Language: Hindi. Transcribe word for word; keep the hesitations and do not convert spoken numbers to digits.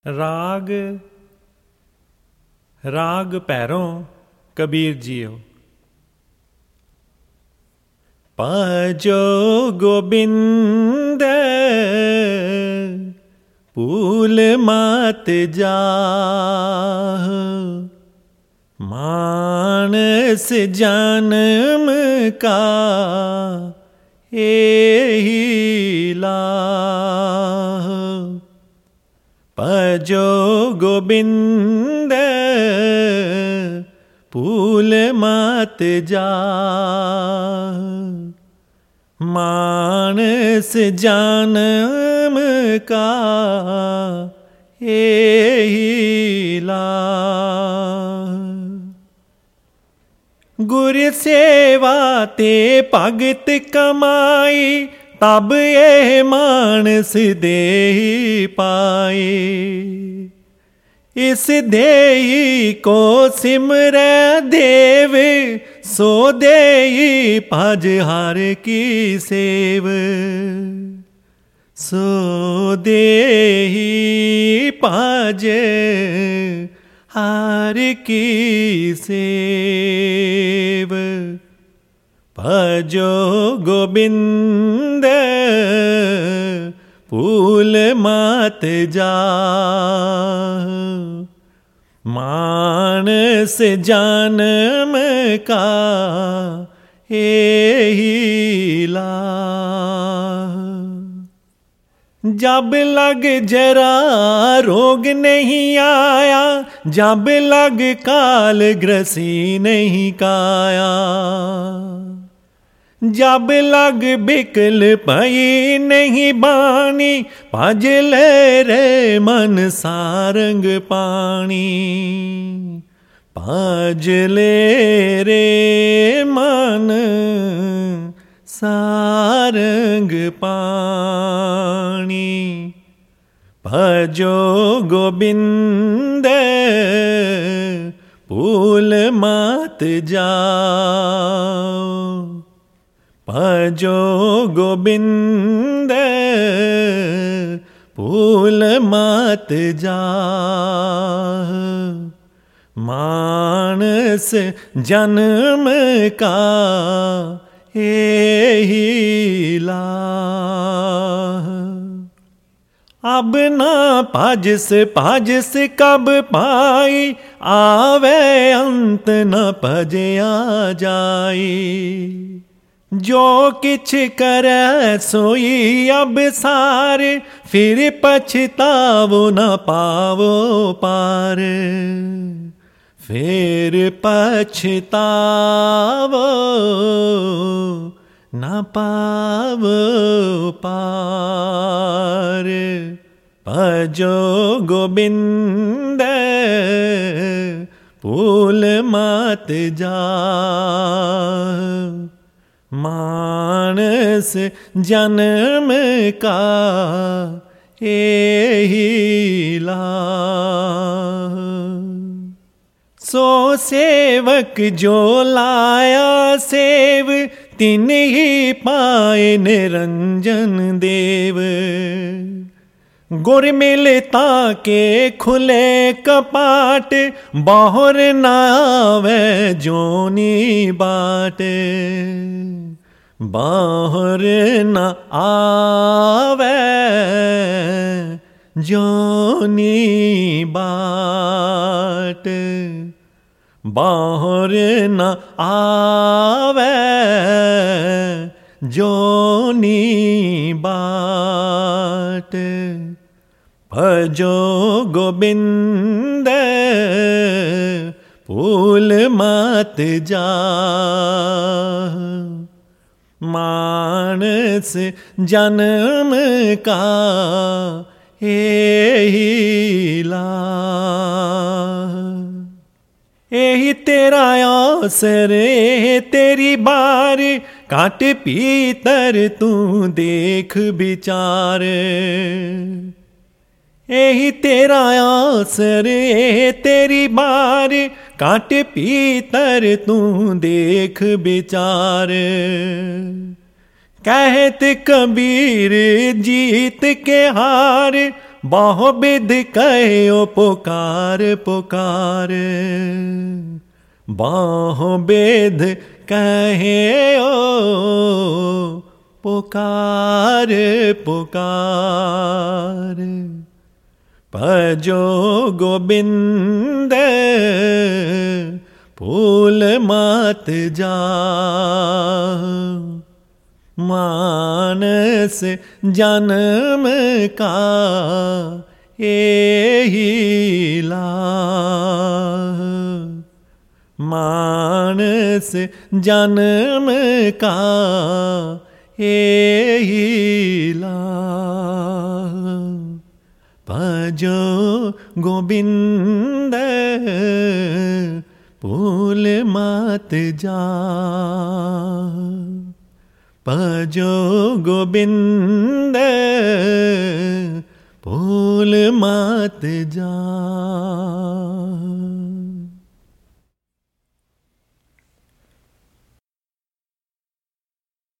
राग राग पैरों कबीर जियो। पाजो गोबिंद पूल मात जाह, मानस जन्म का एही लाह। भजो गोबिंद पूल मात जाह, मानस जन्म का एही लाह। गुर सेवा ते भगत कमाई, तब ये मानस देही पाए। इस देही को सिमरै देव, सो देही भज हर की सेव। सो देही भज हर की सेव। भजो गोबिंद पूल मात जाह, मानस जन्म का एही लाह। जब लग जरा रोग नहीं आया, जब लग काल ग्रसी नहीं काया। जब लग बिकल पई नहीं बानी, भज ले रे मन सारंग पानी। भज ले रे मन सारंग पानी। भजो गोबिंद पूल मात जाओ। भजो गोबिंद पूल मात जाह, मानस जन्म का एही लाह। अब ना भजस भजस कब पाई, आवे अंत न भजया जाई। जो किछ करे सोई अब सार, फिर पछतावो न पावो पार। फिर पछतावो न पावो पार। भजो गोबिंद पूल मात जाह, मानस जन्म का एही लाह। सो सेवक जो लाया सेव, तिन ही पाए निरंजन देव। गुर मिलता के खुले कपाट, बाहर न आवे जोनी बाट। बाहर न आवे जोनी बाट। बाहर न आवे जोनी बाट। भजो गोबिंद पूल मात जाह, मानस जन्म का एही लाह। एही तेरा अवसर एही तेरी बार, काट पीतर तू देख विचार। एही तेरा अवसर एही तेरी बार, काट पीतर तू देख विचार। कहत कबीर जीत के हार, बाहो बिध कहो पुकार पुकार, बाहो बिध कहे ओ पुकार पुकार। भजो गोबिंद फूल मात जा, मानस जन्म का यही लाभ, मानस जन्म का यही लाभ। भजो गोबिंद फूल मात जा, भजो गोबिंद फूल मात जा।